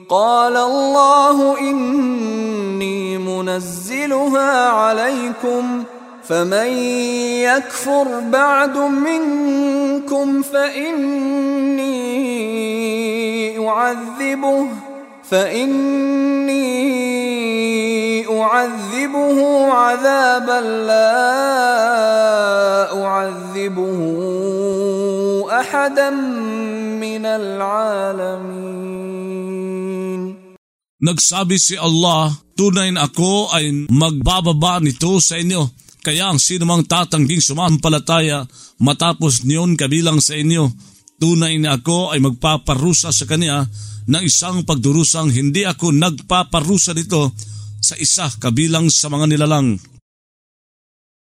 قال الله إني منزلها عليكم فمن يكفر بعد منكم فإني أعذبه عذابا لا أعذبه أحدا من العالمين. Nagsabi si Allah, tunay na ako ay magbababa nito sa inyo. Kaya ang sinumang tatangging sumampalataya matapos niyon kabilang sa inyo, tunay na ako ay magpaparusa sa kanya ng isang pagdurusang hindi ako nagpaparusa nito sa isa kabilang sa mga nilalang.